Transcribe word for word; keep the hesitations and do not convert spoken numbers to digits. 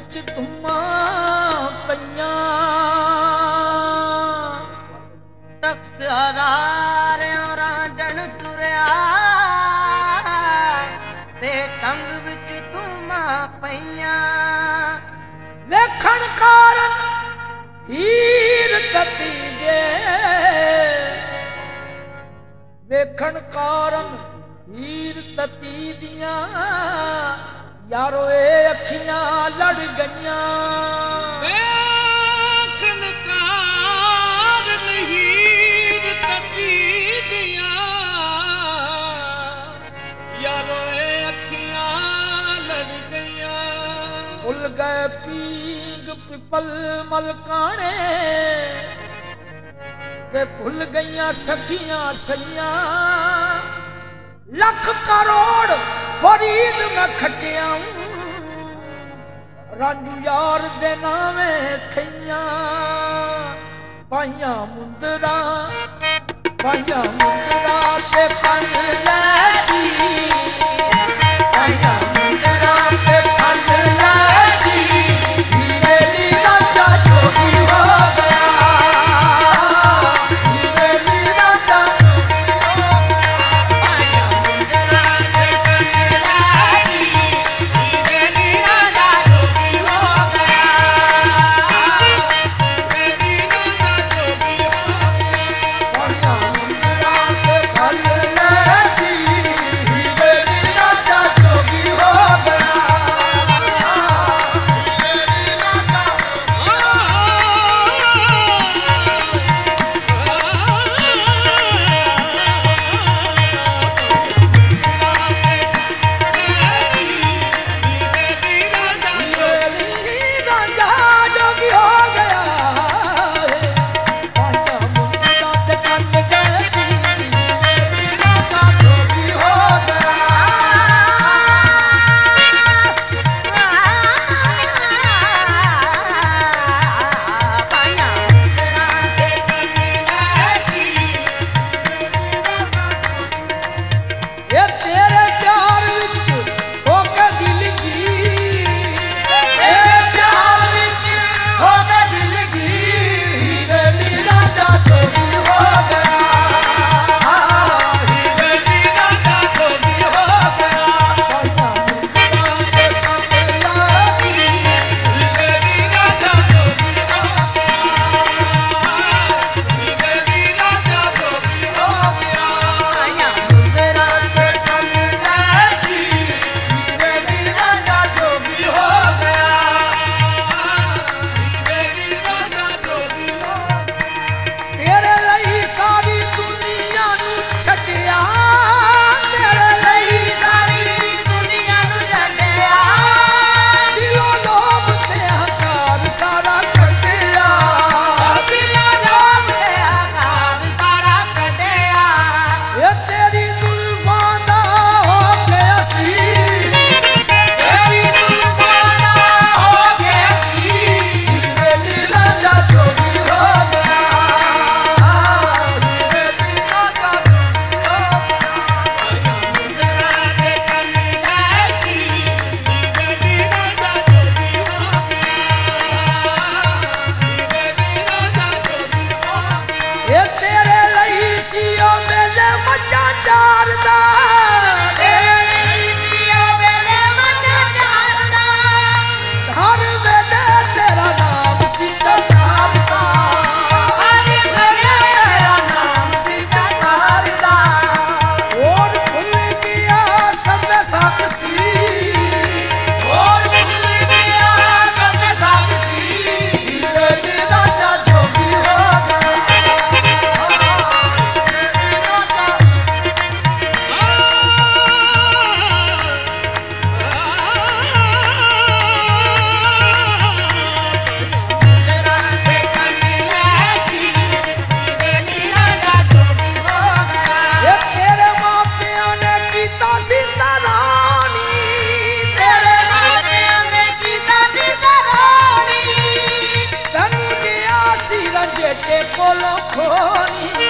विच धुम्मां पईयां तख्तियारारियों रांझण तुरिया ते चंग विच धुम्मां पईयां वेखण कारण हीर तती दे वेखण कारण हीर तती दियां यारो ए अखियां लड़ गईयां वेखण कारण हीर तती दियां यारो ए अखियां लड़ गईयां भुल गए पींग पिपल मलकाने ते भुल गईयां सखियां सैयां लख करोड़ फरीद मैं खटिया रांझू यार दे नावे थैया पाइया मुंदरा पाइया मुंदरा ते फन लै जी पाइया मुंदरा ते फन लै जी हीरे नी रांझा जोगी हो गया हीरे नी रांझा कोलो खोनी